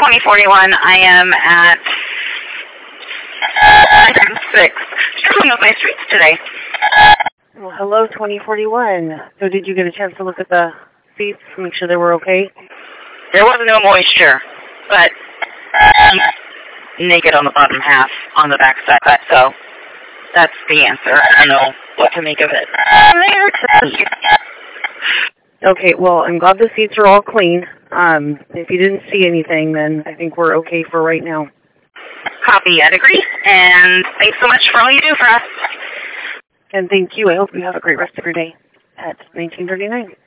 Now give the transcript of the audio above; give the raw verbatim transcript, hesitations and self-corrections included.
twenty forty-one. I am at uh, six. Struggling with my streets today. Well, hello, twenty forty-one. So did you get a chance to look at the seats to make sure they were okay? There was no moisture, but um, naked on the bottom half on the back side, so that's the answer. I don't know what to make of it. Okay, well, I'm glad the seats are all clean. Um, if you didn't see anything, then I think we're okay for right now. Copy, I'd agree. And thanks so much for all you do for us. And thank you. I hope you have a great rest of your day at nineteen thirty-nine.